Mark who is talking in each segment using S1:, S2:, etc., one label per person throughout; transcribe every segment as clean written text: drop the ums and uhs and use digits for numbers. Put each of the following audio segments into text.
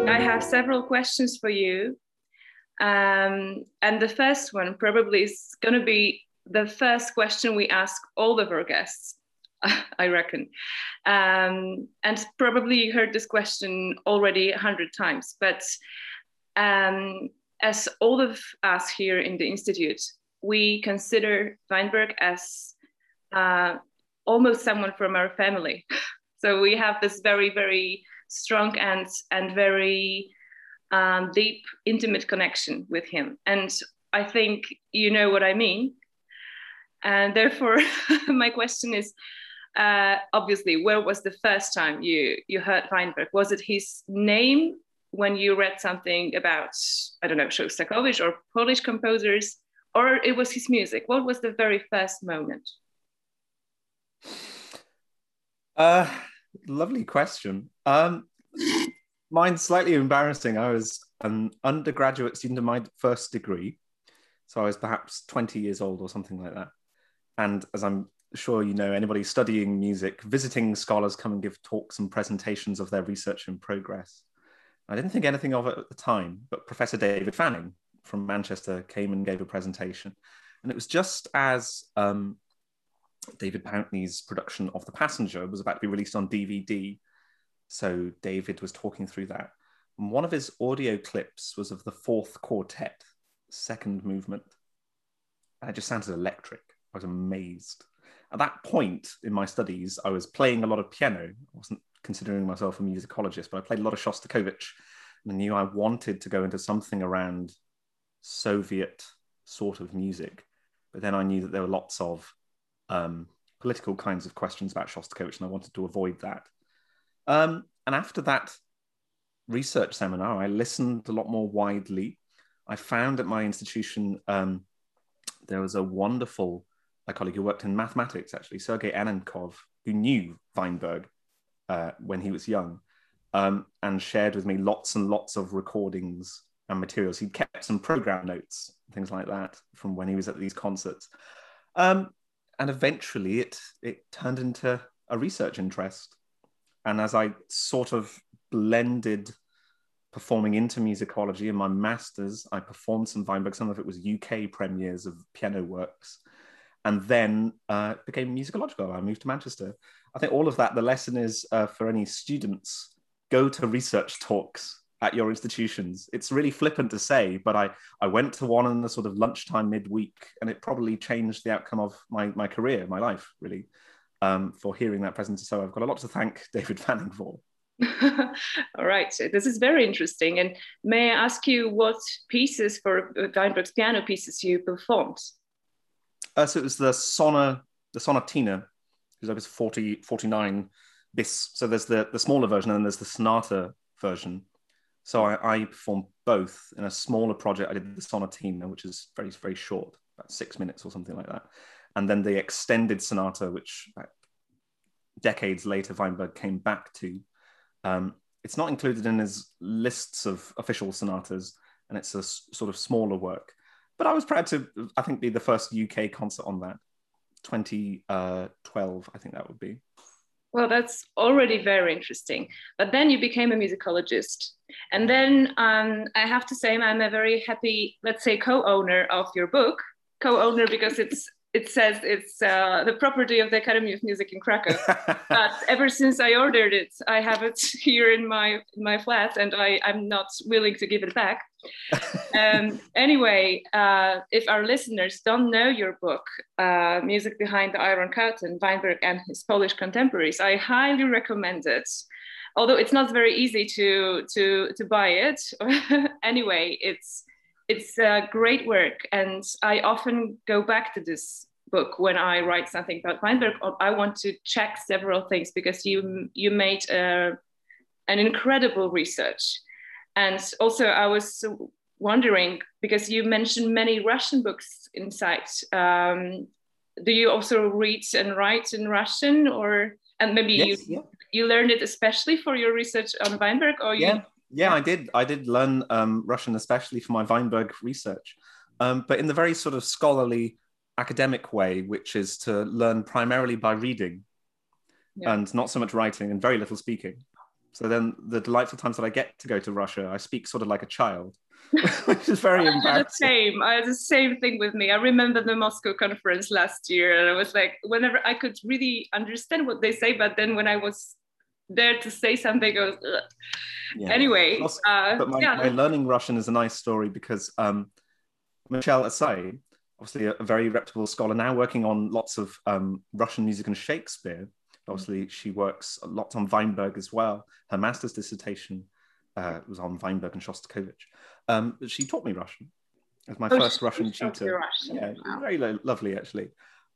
S1: I have several questions for you. And the first one probably is going to be the first question we ask all of our guests, I reckon. And probably you heard this question already 100 times, but as all of us here in the Institute, we consider Weinberg as almost someone from our family. So we have this very, very strong and very deep, intimate connection with him. And I think you know what I mean. And therefore, my question is, obviously, where was the first time you heard Weinberg? Was it his name when you read something about, I don't know, Shostakovich or Polish composers, or it was his music? What was the very first moment?
S2: Lovely question. Mine's slightly embarrassing. I was an undergraduate student in my first degree. So I was perhaps 20 years old or something like that. And as I'm sure you know, anybody studying music, visiting scholars come and give talks and presentations of their research in progress. I didn't think anything of it at the time, but Professor David Fanning from Manchester came and gave a presentation. And it was just as David Pountney's production of The Passenger was about to be released on DVD. So David was talking through that. And one of his audio clips was of the Fourth Quartet, second movement. And it just sounded electric. I was amazed. At that point in my studies, I was playing a lot of piano. I wasn't considering myself a musicologist, but I played a lot of Shostakovich. And I knew I wanted to go into something around Soviet sort of music. But then I knew that there were lots of political kinds of questions about Shostakovich, and I wanted to avoid that. And after that research seminar, I listened a lot more widely. I found at my institution, there was a wonderful colleague who worked in mathematics, actually, Sergei Annenkov, who knew Weinberg when he was young, and shared with me lots and lots of recordings and materials. He'd kept some program notes, things like that, from when he was at these concerts. And eventually it turned into a research interest. And as I sort of blended performing into musicology in my master's, I performed some Weinberg. Some of it was UK premieres of piano works, and then became musicological. I moved to Manchester. I think all of that, the lesson is for any students, go to research talks at your institutions. It's really flippant to say, but I went to one in the sort of lunchtime midweek, and it probably changed the outcome of my career, my life, really, for hearing that presentation. So I've got a lot to thank David Fanning for.
S1: All right, this is very interesting. And may I ask you what pieces for Weinberg's piano pieces you performed?
S2: So it was the Sonatina, who's opus 49 bis. So there's the smaller version, and then there's the sonata version. So I performed both in a smaller project. I did the Sonatina, which is very, very short, about 6 minutes or something like that. And then the extended sonata, which decades later Weinberg came back to. It's not included in his lists of official sonatas, and it's a sort of smaller work. But I was proud to, I think, be the first UK concert on that. 2012, I think that would be.
S1: Well, that's already very interesting. But then you became a musicologist. And then I have to say I'm a very happy, let's say, co-owner of your book. Co-owner because it says it's the property of the Academy of Music in Krakow. But ever since I ordered it, I have it here in my flat, and I'm not willing to give it back. Anyway, if our listeners don't know your book, Music Behind the Iron Curtain, Weinberg and His Polish Contemporaries, I highly recommend it. Although it's not very easy to buy it. Anyway, it's a great work, and I often go back to this book when I write something about Weinberg, or I want to check several things, because you made an incredible research. And also I was wondering, because you mentioned many Russian books inside, do you also read and write in Russian, and maybe
S2: yes,
S1: you learned it especially for your research on Weinberg, or you?
S2: Yeah, I did learn Russian, especially for my Weinberg research, but in the very sort of scholarly academic way, which is to learn primarily by reading and not so much writing and very little speaking. So then the delightful times that I get to go to Russia, I speak sort of like a child, which is very embarrassing.
S1: I had the same thing with me. I remember the Moscow conference last year, and I was like, whenever I could really understand what they say, but then when I was there to say something, I was, ugh.
S2: Yeah.
S1: Anyway.
S2: Also, but my learning Russian is a nice story because Michel Assay, obviously a very reputable scholar, now working on lots of Russian music and Shakespeare. Obviously, she works a lot on Weinberg as well. Her master's dissertation was on Weinberg and Shostakovich. But she taught me Russian as my first Russian tutor. Yeah, wow. Very lovely, actually.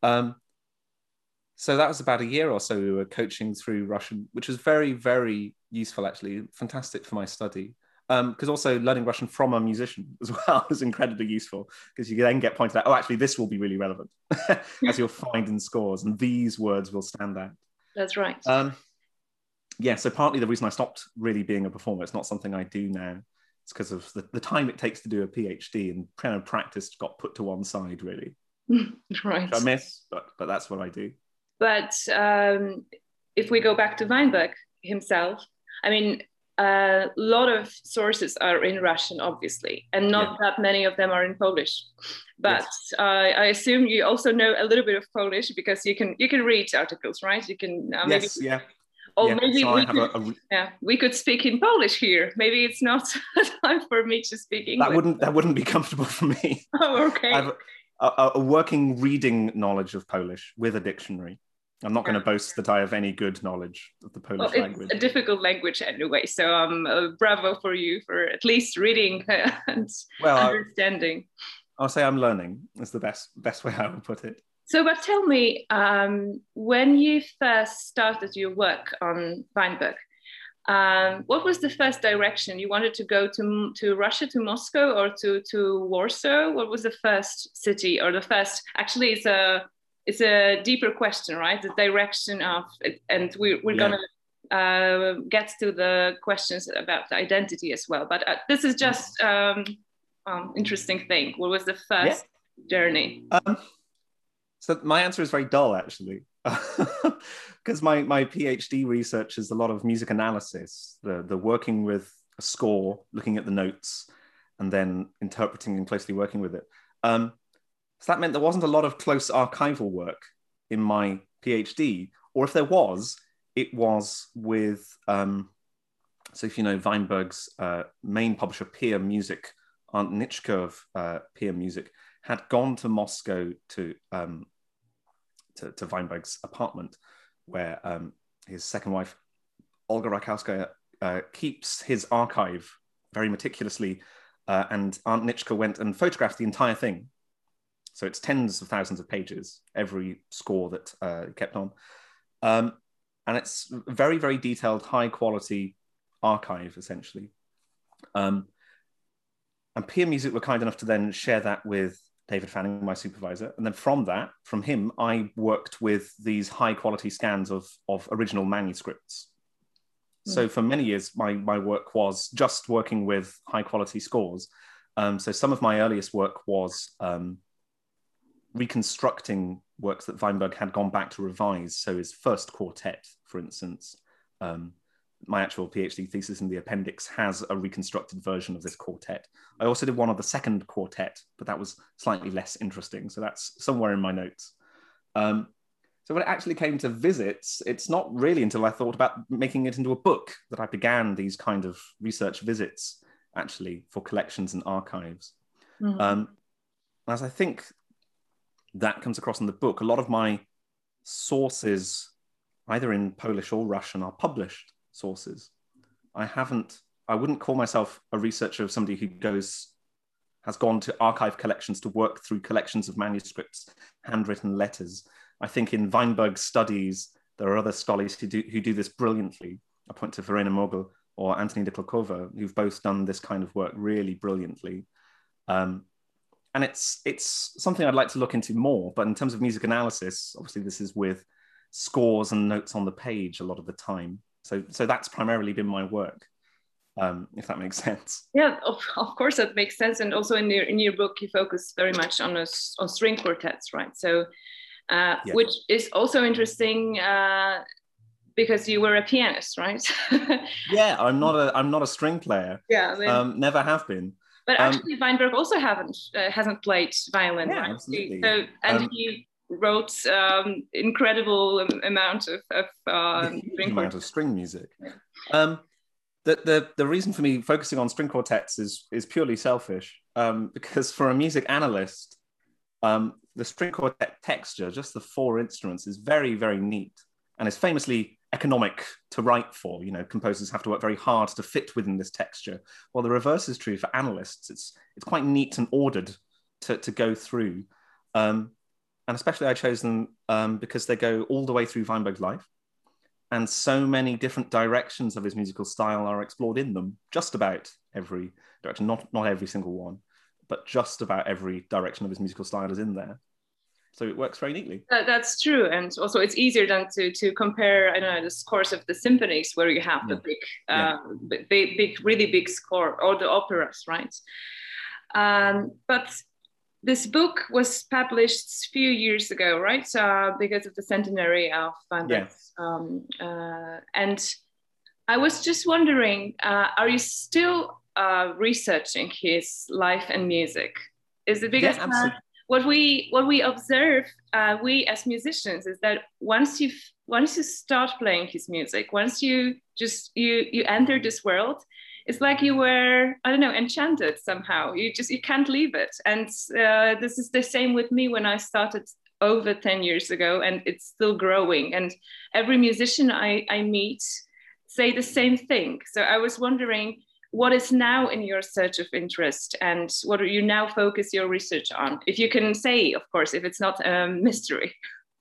S2: So that was about a year or so we were coaching through Russian, which was very, very useful, actually. Fantastic for my study. Because also learning Russian from a musician as well is incredibly useful, because you then get pointed out, oh, actually, this will be really relevant, as you'll find in scores, and these words will stand out.
S1: That's right.
S2: Yeah, so partly the reason I stopped really being a performer, it's not something I do now, it's because of the time it takes to do a PhD, and kind of practice got put to one side, really.
S1: Right.
S2: Which I miss, but that's what I do.
S1: But if we go back to Weinberg himself, I mean, a lot of sources are in Russian, obviously, and not that many of them are in Polish. But yes. I assume you also know a little bit of Polish, because you can read articles, right? You can maybe,
S2: yes, yeah.
S1: Or
S2: yeah.
S1: maybe
S2: so
S1: we could speak in Polish here. Maybe it's not time for me to speak English.
S2: That wouldn't be comfortable for me.
S1: Oh, okay.
S2: I have a working reading knowledge of Polish with a dictionary. I'm not going to boast that I have any good knowledge of the Polish language.
S1: It's a difficult language anyway, so bravo for you for at least reading and understanding.
S2: I'll say I'm learning is the best way I would put it.
S1: So, but tell me, when you first started your work on Weinberg, what was the first direction? You wanted to go to Russia, to Moscow, or to Warsaw? What was the first city, or the first? Actually, it's a deeper question, right? The direction of, and we're going to get to the questions about the identity as well. But this is just interesting thing. What was the first journey?
S2: So my answer is very dull, actually, because my PhD research is a lot of music analysis, the working with a score, looking at the notes, and then interpreting and closely working with it. So that meant there wasn't a lot of close archival work in my PhD, or if there was, it was with, so if you know Weinberg's main publisher, Peer Music, Aunt Nitschke of Peer Music, had gone to Moscow to Weinberg's apartment, where his second wife, Olga Rakowskaya, keeps his archive very meticulously, and Aunt Nitschke went and photographed the entire thing. So it's tens of thousands of pages, every score that kept on. And it's very, very detailed, high quality archive, essentially. And Peer Music were kind enough to then share that with David Fanning, my supervisor. And then from him, I worked with these high quality scans of original manuscripts. So for many years, my work was just working with high quality scores. So some of my earliest work was reconstructing works that Weinberg had gone back to revise. So his first quartet, for instance, my actual PhD thesis in the appendix has a reconstructed version of this quartet. I also did one of the second quartet, but that was slightly less interesting. So that's somewhere in my notes. So when it actually came to visits, it's not really until I thought about making it into a book that I began these kind of research visits, actually, for collections and archives. As I think that comes across in the book, a lot of my sources, either in Polish or Russian, are published sources. I wouldn't call myself a researcher of somebody who has gone to archive collections to work through collections of manuscripts, handwritten letters. I think in Weinberg's studies, there are other scholars who do this brilliantly. I point to Verena Mogel or Anthony Nikolkova, who've both done this kind of work really brilliantly. And it's something I'd like to look into more, but in terms of music analysis, obviously this is with scores and notes on the page a lot of the time. So that's primarily been my work, if that makes sense.
S1: Yeah, of course that makes sense. And also in your book, you focus very much on string quartets, right? So, which is also interesting because you were a pianist, right?
S2: Yeah, I'm not a string player.
S1: Yeah,
S2: Never have been.
S1: But actually, Weinberg also hasn't played violin,
S2: Yeah,
S1: right?
S2: absolutely.
S1: So, and he wrote incredible amount of
S2: huge amount of string music. The reason for me focusing on string quartets is purely selfish, because for a music analyst, the string quartet texture, just the four instruments, is very, very neat, and is famously economic to write for. You know, composers have to work very hard to fit within this texture. While the reverse is true for analysts. It's quite neat and ordered to go through. And especially I chose them because they go all the way through Weinberg's life. And so many different directions of his musical style are explored in them, just about every direction, not every single one, but just about every direction of his musical style is in there. So it works very neatly.
S1: That's true. And also it's easier than to compare, I don't know, the scores of the symphonies where you have the big, really big score, or the operas, right? But this book was published a few years ago, right? Because of the centenary of Weinberg's. And I was just wondering, are you still researching his life and music? Is it because what we observe, we as musicians, is that once you start playing his music, once you enter this world, it's like you were, I don't know, enchanted somehow. You can't leave it. And this is the same with me when I started over 10 years ago, and it's still growing. And every musician I meet say the same thing. So I was wondering, what is now in your search of interest, and what do you now focus your research on? If you can say, of course, if it's not a mystery.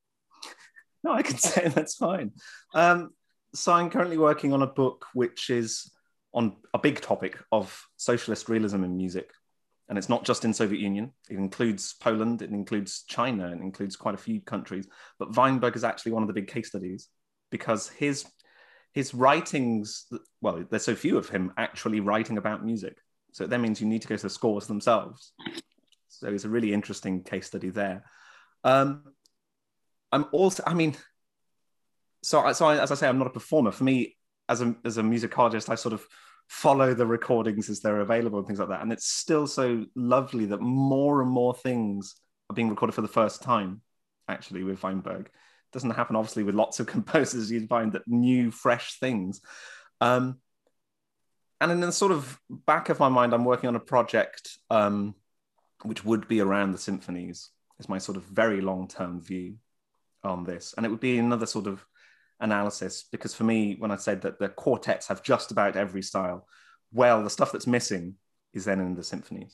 S2: No, I can say that's fine. So I'm currently working on a book which is on a big topic of socialist realism in music. And it's not just in Soviet Union. It includes Poland, it includes China, it includes quite a few countries. But Weinberg is actually one of the big case studies, because his writings, well, there's so few of him actually writing about music. So that means you need to go to the scores themselves. So it's a really interesting case study there. I'm also, I mean, so as I say, I'm not a performer. For me, as a musicologist, I sort of follow the recordings as they're available and things like that. And it's still so lovely that more and more things are being recorded for the first time, actually, with Weinberg. It doesn't happen, obviously, with lots of composers. You find that new, fresh things. And in the sort of back of my mind, I'm working on a project which would be around the symphonies. Is my sort of very long-term view on this. And it would be another sort of analysis, because for me, when I said that the quartets have just about every style, well, the stuff that's missing is then in the symphonies,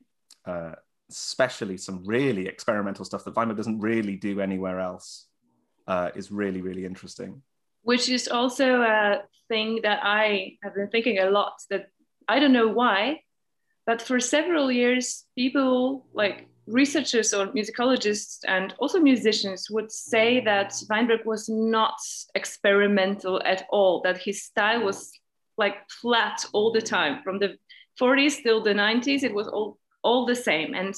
S2: especially some really experimental stuff that Weinberg doesn't really do anywhere else, is really, really interesting.
S1: Which is also a thing that I have been thinking a lot, that I don't know why, but for several years, people like researchers or musicologists and also musicians would say that Weinberg was not experimental at all, that his style was like flat all the time. From the 40s till the 90s, it was all the same. And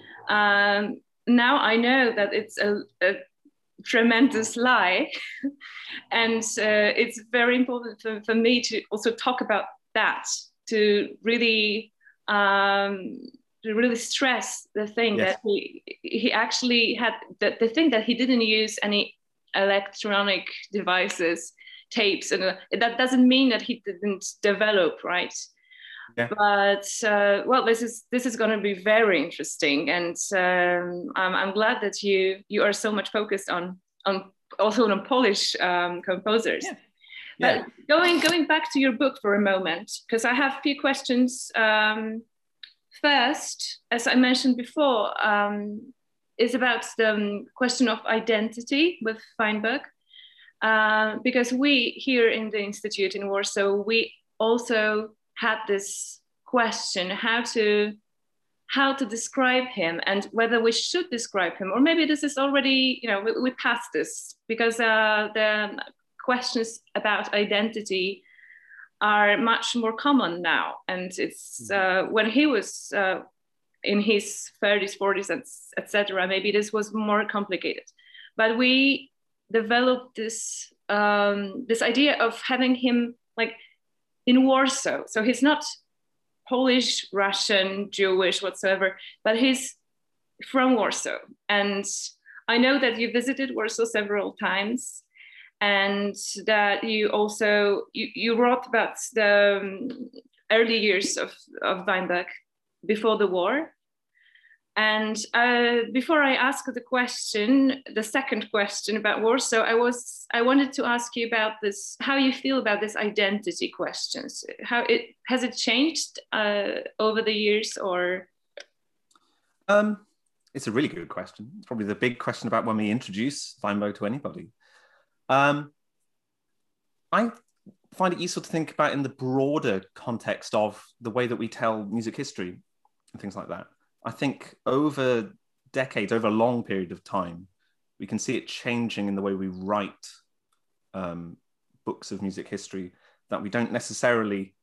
S1: now I know that it's a tremendous lie. And it's very important for me to also talk about that, to really stress the thing that he actually had, the thing that he didn't use any electronic devices, tapes, and that doesn't mean that he didn't develop, right? Yeah. But well, this is going to be very interesting, and I'm glad that you are so much focused on also on Polish composers. Yeah. But going back to your book for a moment, because I have a few questions. First, as I mentioned before, is about the question of identity with Weinberg, because we here in the Institute in Warsaw, we also had this question, how to describe him, and whether we should describe him, or maybe this is already, you know, we passed this, because the questions about identity are much more common now. And it's when he was in his 30s, 40s, etc., maybe this was more complicated. But we developed this this idea of having him like in Warsaw. So he's not Polish, Russian, Jewish, whatsoever, but he's from Warsaw. And I know that you visited Warsaw several times, and that you also you wrote about the early years of Weinberg before the war. And before I ask the question, the second question about Warsaw, I wanted to ask you about this, how you feel about this identity questions. How has it changed over the years, or?
S2: It's a really good question. It's probably the big question about when we introduce Weinberg to anybody. I find it useful to think about in the broader context of the way that we tell music history and things like that. I think over decades, over a long period of time, we can see it changing in the way we write books of music history, that we don't necessarily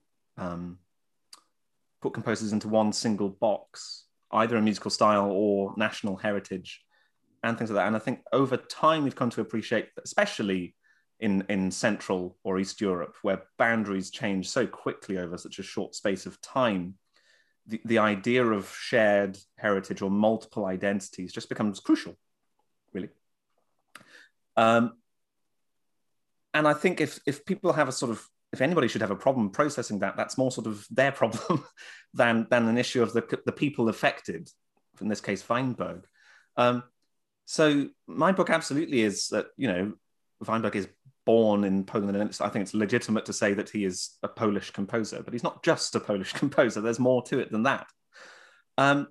S2: put composers into one single box, either a musical style or national heritage and things like that. And I think over time, we've come to appreciate, especially in Central or East Europe, where boundaries change so quickly over such a short space of time, the idea of shared heritage or multiple identities just becomes crucial, really. And I think if people have a sort of, if anybody should have a problem processing that, that's more sort of their problem than an issue of the people affected, in this case, Weinberg. So my book absolutely is that, you know, Weinberg is born in Poland, and I think it's legitimate to say that he is a Polish composer, but he's not just a Polish composer. There's more to it than that. And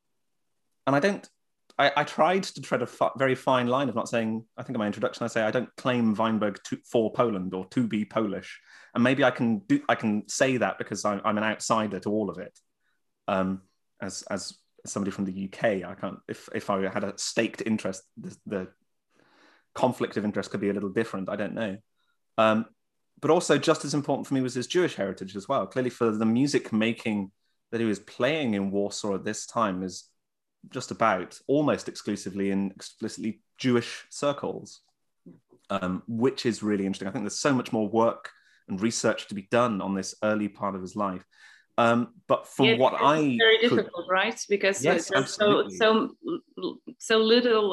S2: I tried to tread a very fine line of not saying, I think in my introduction, I say, I don't claim Weinberg for Poland or to be Polish. And maybe I can say that because I'm an outsider to all of it. As somebody from the UK, I can't, if I had a staked interest, the conflict of interest could be a little different. I don't know. But also just as important for me was his Jewish heritage as well. Clearly for the music making that he was playing in Warsaw at this time is just about almost exclusively in explicitly Jewish circles, which is really interesting. I think there's so much more work and research to be done on this early part of his life. But from what
S1: it's very difficult, right? Because
S2: yes,
S1: there's so little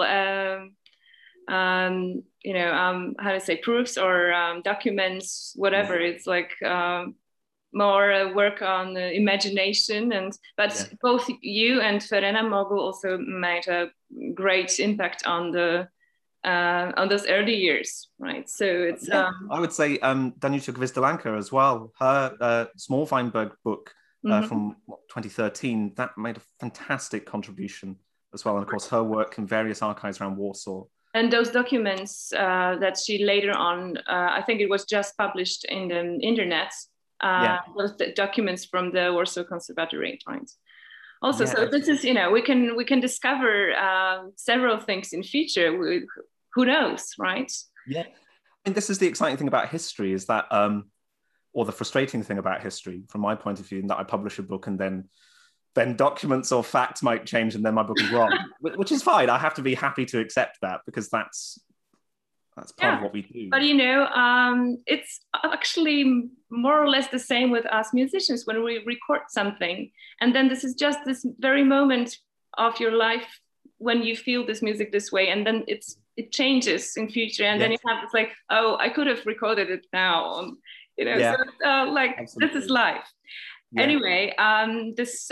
S1: you know, how to say, proofs or documents, whatever. Yeah. It's like more work on the imagination, but both you and Verena Mogul also made a great impact on those early years, right? So it's
S2: I would say Danuta Gwizdęlanka as well. Her Small Weinberg book from 2013, that made a fantastic contribution as well, and of course her work in various archives around Warsaw.
S1: And those documents that she later on, I think it was just published in the internet, those documents from the Warsaw Conservatory, right? Also, so this is, you know, we can discover several things in future. Who knows, right?
S2: Yeah, and this is the exciting thing about history, is that, or the frustrating thing about history, from my point of view, in that I publish a book and then documents or facts might change and then my book is wrong, which is fine. I have to be happy to accept that, because that's part of what we do.
S1: But, you know, it's actually more or less the same with us musicians when we record something. And then this is just this very moment of your life when you feel this music this way. And then it changes in future. And then you have this like, oh, I could have recorded it now. You know, so like, absolutely. This is life. Yeah. Anyway, in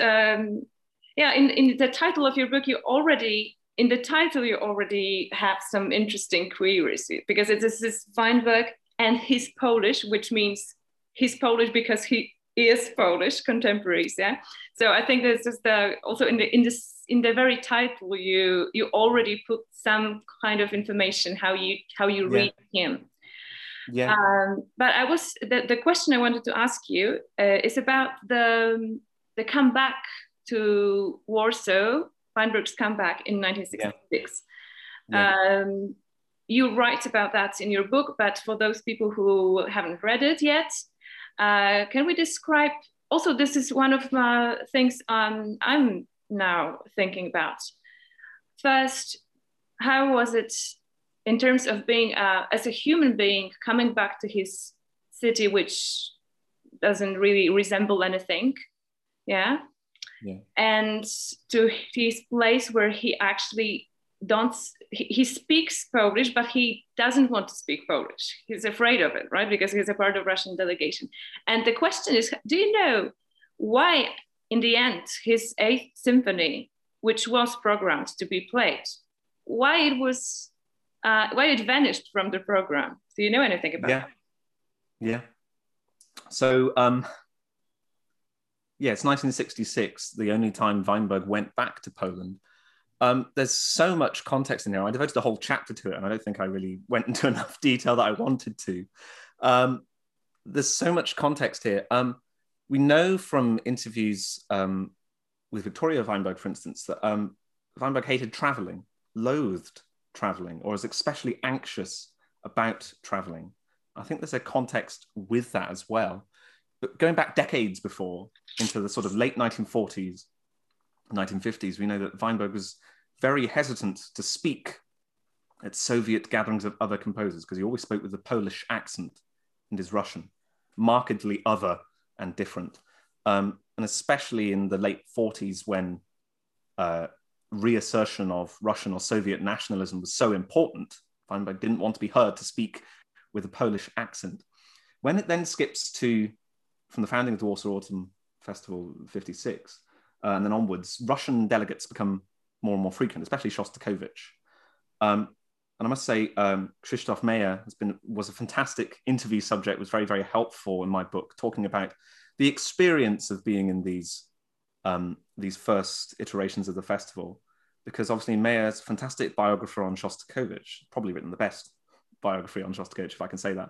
S1: the title of your book, you already have some interesting queries, because it is this Weinberg and his Polish, which means he's Polish because he is Polish contemporaries. Yeah. So I think this is also in the very title you already put some kind of information how you read him.
S2: Yeah.
S1: But the question I wanted to ask you is about the comeback to Warsaw, Weinberg's comeback in 1966. Yeah. You write about that in your book, but for those people who haven't read it yet, can we describe? Also, this is one of my things I'm now thinking about. First, how was it in terms of being as a human being coming back to his city, which doesn't really resemble anything, yeah, and to his place where he actually he speaks Polish, but he doesn't want to speak Polish. He's afraid of it, right? Because he's a part of Russian delegation. And the question is, do you know why in the end his Eighth Symphony, which was programmed to be played, why it vanished from the program? Do you know anything about that?
S2: Yeah. So, it's 1966, the only time Weinberg went back to Poland. There's so much context in there. I devoted a whole chapter to it, and I don't think I really went into enough detail that I wanted to. There's so much context here. We know from interviews with Victoria Weinberg, for instance, that Weinberg hated traveling, loathed traveling, or was especially anxious about traveling. I think there's a context with that as well. But going back decades before, into the sort of late 1940s, 1950s, we know that Weinberg was very hesitant to speak at Soviet gatherings of other composers because he always spoke with a Polish accent and his Russian, markedly other and different. And especially in the late 40s when reassertion of Russian or Soviet nationalism was so important, Weinberg didn't want to be heard to speak with a Polish accent. When it then skips to, from the founding of the Warsaw Autumn Festival, 56, and then onwards, Russian delegates become more and more frequent, especially Shostakovich. And I must say, Krzysztof Meyer was a fantastic interview subject, was very, very helpful in my book, talking about the experience of being in these first iterations of the festival, because obviously Meyer's a fantastic biographer on Shostakovich, probably written the best biography on Shostakovich, if I can say that.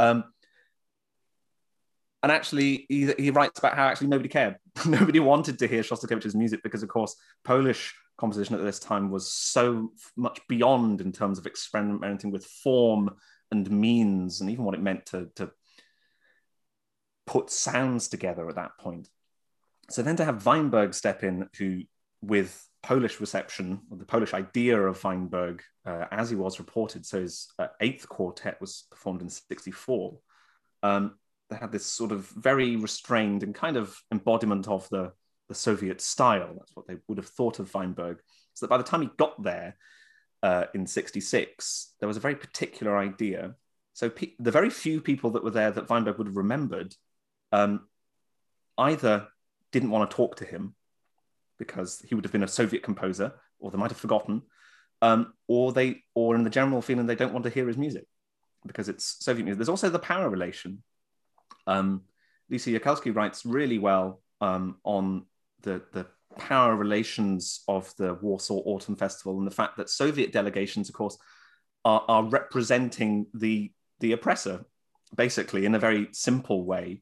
S2: And actually, he writes about how actually nobody cared. Nobody wanted to hear Shostakovich's music because, of course, Polish composition at this time was so much beyond in terms of experimenting with form and means, and even what it meant to put sounds together at that point. So then to have Weinberg step in, who, with Polish reception, or the Polish idea of Weinberg, as he was reported, so his Eighth Quartet was performed in 64, they had this sort of very restrained and kind of embodiment of the Soviet style. That's what they would have thought of Weinberg. So that by the time he got there in 66, there was a very particular idea. So the very few people that were there that Weinberg would have remembered either didn't want to talk to him because he would have been a Soviet composer, or they might have forgotten, or in the general feeling they don't want to hear his music because it's Soviet music. There's also the power relation. Lisa Yakelski writes really well on the power relations of the Warsaw Autumn Festival and the fact that Soviet delegations, of course, are representing the oppressor, basically, in a very simple way.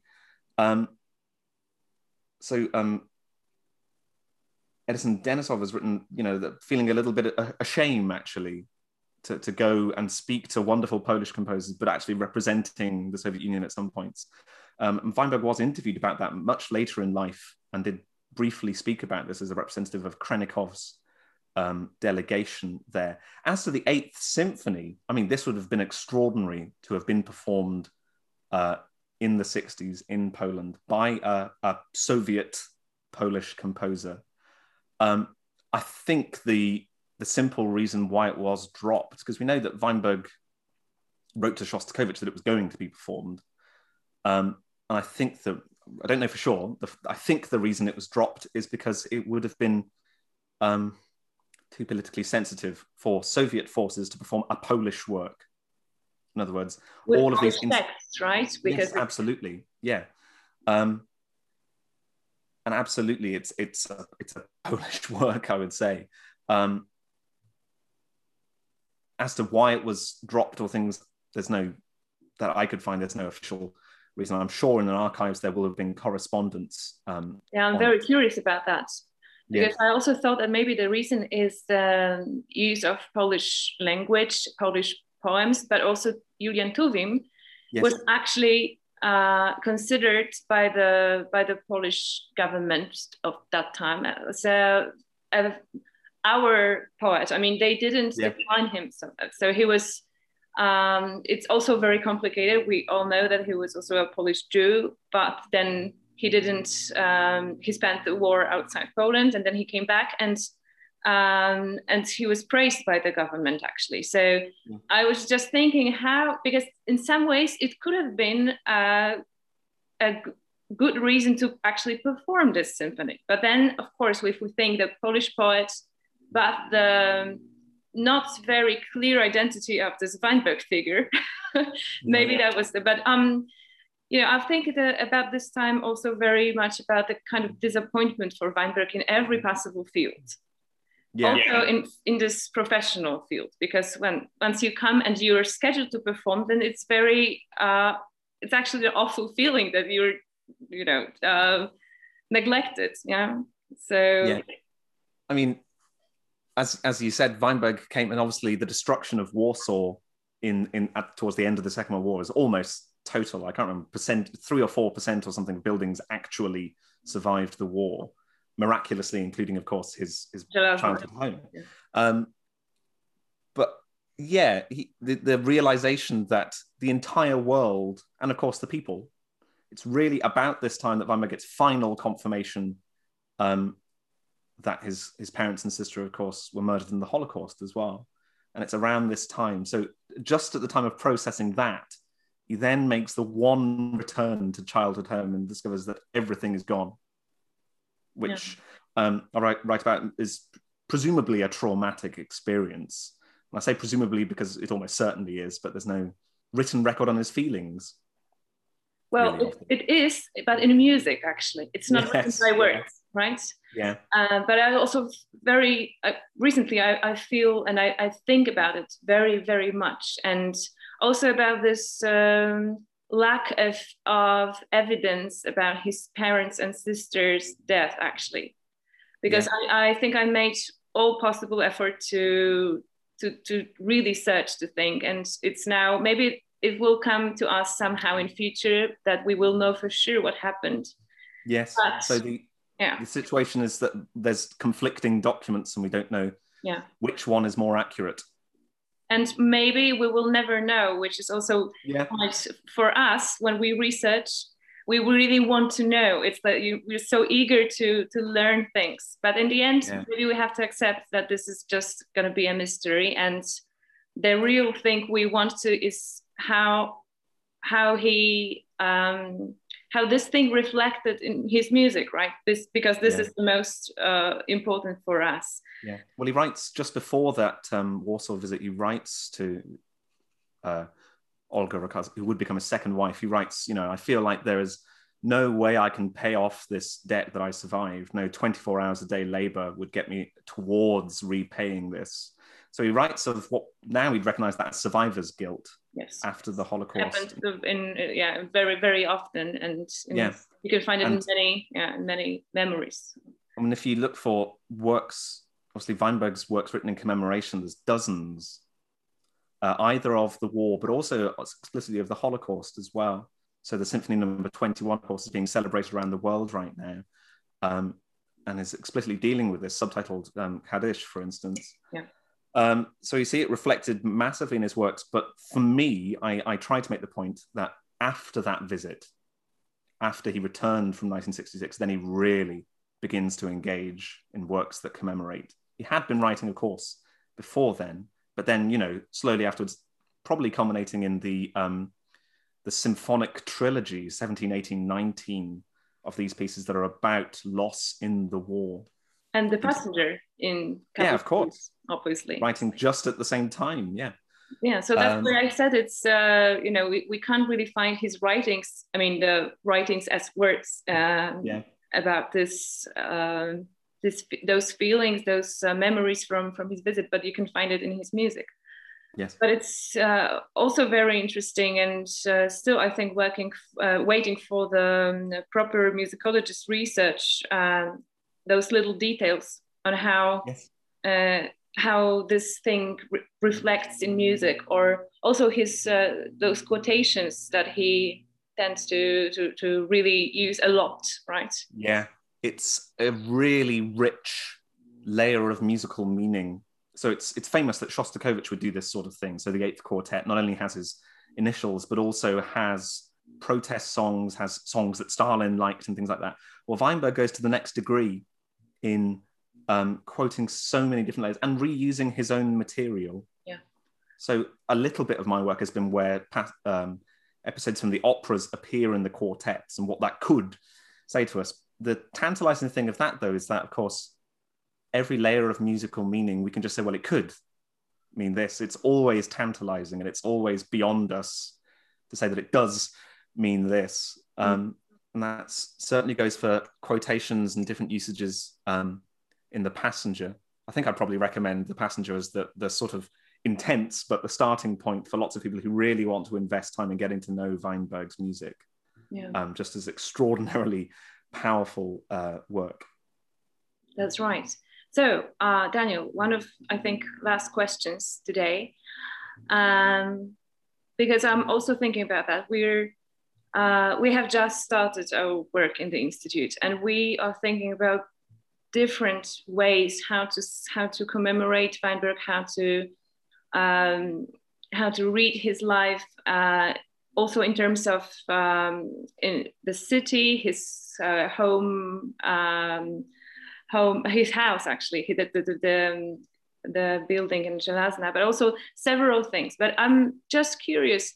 S2: Edison Denisov has written, that feeling a little bit ashamed, actually, to go and speak to wonderful Polish composers, but actually representing the Soviet Union at some points. And Weinberg was interviewed about that much later in life and did briefly speak about this as a representative of Krenikov's delegation there. As to the Eighth Symphony, I mean, this would have been extraordinary to have been performed in the 60s in Poland by a Soviet Polish composer. I think the simple reason why it was dropped, because we know that Weinberg wrote to Shostakovich that it was going to be performed. And I think that, I don't know for sure, I think the reason it was dropped is because it would have been too politically sensitive for Soviet forces to perform a Polish work. In other words,
S1: with
S2: all of these
S1: texts, right? Because
S2: yes, absolutely, yeah. And absolutely, it's a Polish work, I would say. As to why it was dropped or things, there's no official reason. I'm sure in the archives there will have been correspondence.
S1: Yeah, I'm very curious about that. Because I also thought that maybe the reason is the use of Polish language, Polish poems, but also Julian Tuwim was actually considered by the Polish government of that time. So our poet, I mean, they didn't define him, so he was It's also very complicated. We all know that he was also a Polish Jew, but then he didn't. He spent the war outside Poland, and then he came back, and he was praised by the government actually. So I was just thinking how, because in some ways it could have been a good reason to actually perform this symphony. But then, of course, if we think the Polish poet, but the not very clear identity of this Weinberg figure, maybe that was the, but you know, I think about this time also very much about the kind of disappointment for Weinberg in every possible field. Yeah. Also in this professional field, because once you come and you're scheduled to perform, then it's very, it's actually an awful feeling that you're, you know, neglected. Yeah. So. Yeah.
S2: I mean, as you said, Weinberg came, and obviously the destruction of Warsaw towards the end of the Second World War is almost total. I can't remember 3 or 4% or something of buildings actually survived the war, miraculously, including, of course, his childhood home. Yeah. But yeah, the realization that the entire world, and of course the people, it's really about this time that Weinberg gets final confirmation that his parents and sister, of course, were murdered in the Holocaust as well. And it's around this time. So just at the time of processing that, he then makes the one return to childhood home and discovers that everything is gone, which I write about is presumably a traumatic experience. And I say presumably because it almost certainly is, but there's no written record on his feelings.
S1: Well, really, it is, but in music, actually. It's not written by words, right?
S2: Yeah.
S1: But I also very recently, I feel and I think about it very, very much. And also about this lack of evidence about his parents and sisters' death, actually. Because I think I made all possible effort to really search to think. And it's now, maybe it will come to us somehow in future that we will know for sure what happened.
S2: Yes. But, so the situation is that there's conflicting documents and we don't know which one is more accurate.
S1: And maybe we will never know, which is also quite, for us, when we research, we really want to know. It's that we're so eager to learn things. But in the end, maybe we have to accept that this is just going to be a mystery. And the real thing we want to is how this thing reflected in his music, right? Because this is the most important for us.
S2: Yeah. Well, he writes just before that Warsaw visit. He writes to Olga Rakowska, who would become his second wife. He writes, I feel like there is no way I can pay off this debt that I survived. No 24 hours a day labor would get me towards repaying this. So he writes of what now we'd recognize that as survivor's guilt.
S1: Yes.
S2: After the Holocaust.
S1: Happened very, very often, and you can find it in many memories.
S2: I mean, if you look for works, obviously Weinberg's works written in commemoration, there's dozens, either of the war, but also explicitly of the Holocaust as well. So the Symphony Number 21, of course, is being celebrated around the world right now, and is explicitly dealing with this, subtitled Kaddish, for instance.
S1: Yeah.
S2: So you see it reflected massively in his works. But for me, I try to make the point that after that visit, after he returned from 1966, then he really begins to engage in works that commemorate. He had been writing, of course, before then, but then, slowly afterwards, probably culminating in the symphonic trilogy, 17, 18, 19, of these pieces that are about loss in the war.
S1: And The Passenger in
S2: of course,
S1: obviously
S2: writing just at the same time.
S1: Yeah, so that's where I said it's we can't really find his writings, the writings as words about those feelings, those memories from his visit, but you can find it in his music.
S2: Yes.
S1: But it's also very interesting, and still I think waiting for the proper musicologist research, those little details on how this thing reflects in music, or also his those quotations that he tends to really use a lot, right?
S2: Yeah, it's a really rich layer of musical meaning so it's famous that Shostakovich would do this sort of thing. So the Eighth Quartet not only has his initials, but also has protest songs, has songs that Stalin liked and things like that. Well, Weinberg goes to the next degree in quoting so many different layers and reusing his own material.
S1: Yeah.
S2: So a little bit of my work has been where episodes from the operas appear in the quartets and what that could say to us. The tantalizing thing of that, though, is that, of course, every layer of musical meaning, we can just say, well, it could mean this. It's always tantalizing, and it's always beyond us to say that it does mean this. And that certainly goes for quotations and different usages in The Passenger. I think I'd probably recommend The Passenger as the sort of intense, but the starting point for lots of people who really want to invest time in getting to know Weinberg's music.
S1: Yeah.
S2: Just as extraordinarily powerful work.
S1: That's right. So, Daniel, one of, I think, last questions today, because I'm also thinking about that. We have just started our work in the Institute, and we are thinking about different ways how to commemorate Weinberg, how to read his life, also in terms of in the city, his home, his house, actually, the building in Železná, but also several things. But I'm just curious,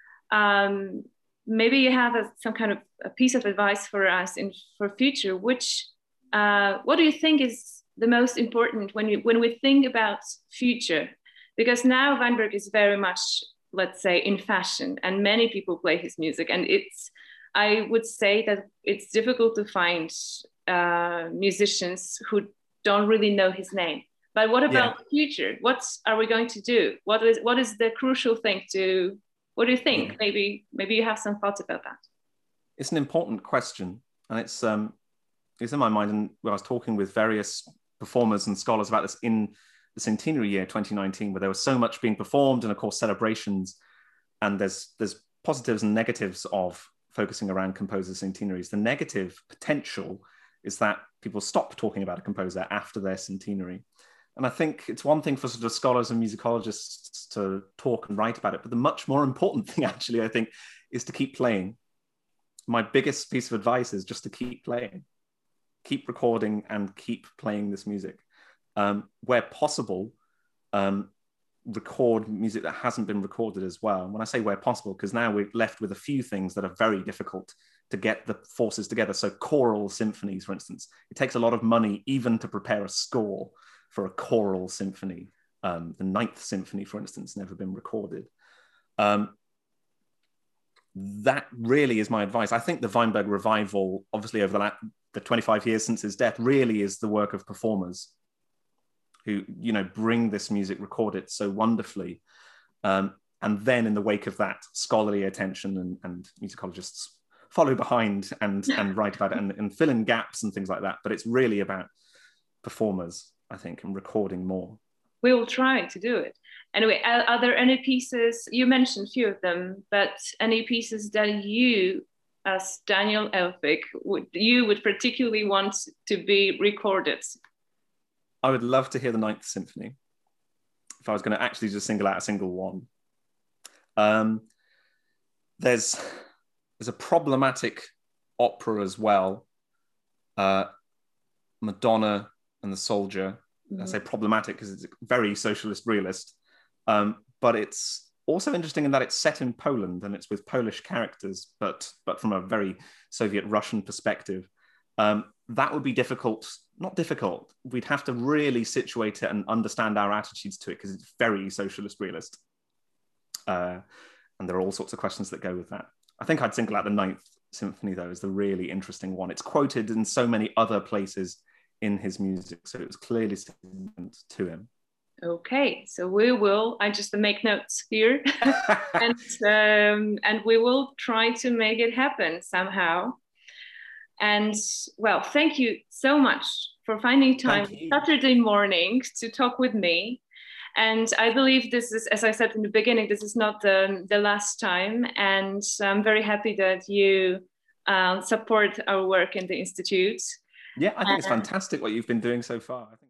S1: maybe you have some kind of a piece of advice for us for future, what do you think is the most important when we think about future? Because now Weinberg is very much, let's say, in fashion, and many people play his music, and I would say that it's difficult to find musicians who don't really know his name. But what about the future? What are we going to do? What is the crucial thing to? What do you think? Yeah. Maybe you have some thoughts about that.
S2: It's an important question, and it's in my mind. And I was talking with various performers and scholars about this in the centenary year 2019, where there was so much being performed, and of course celebrations. And there's positives and negatives of focusing around composer centenaries. The negative potential is that people stop talking about a composer after their centenary. And I think it's one thing for sort of scholars and musicologists to talk and write about it, but the much more important thing, actually, I think, is to keep playing. My biggest piece of advice is just to keep playing, keep recording and keep playing this music. Where possible, record music that hasn't been recorded as well. And when I say where possible, because now we're left with a few things that are very difficult to get the forces together. So choral symphonies, for instance, it takes a lot of money even to prepare a score for a choral symphony. The Ninth Symphony, for instance, never been recorded. That really is my advice. I think the Weinberg revival, obviously over the 25 years since his death, really is the work of performers who, bring this music, record it so wonderfully. And then in the wake of that, scholarly attention and musicologists follow behind and write about it and fill in gaps and things like that. But it's really about performers, I think, and recording more.
S1: We will try to do it. Anyway, are there any pieces, you mentioned a few of them, but any pieces that you, as Daniel Elphicke, would particularly want to be recorded?
S2: I would love to hear the Ninth Symphony, if I was going to actually just single out a single one. There's a problematic opera as well, Madonna and the Soldier. I say problematic because it's very socialist realist, but it's also interesting in that it's set in Poland and it's with Polish characters, but from a very Soviet Russian perspective. That would be difficult. Not difficult. We'd have to really situate it and understand our attitudes to it because it's very socialist realist. And there are all sorts of questions that go with that. I think I'd single out the Ninth Symphony, though, as the really interesting one. It's quoted in so many other places in his music, so it was clearly significant to him.
S1: Okay, so I just make notes here, and we will try to make it happen somehow. And well, thank you so much for finding time Saturday morning to talk with me. And I believe this is, as I said in the beginning, this is not the last time. And I'm very happy that you support our work in the Institute.
S2: Yeah, I think it's fantastic what you've been doing so far.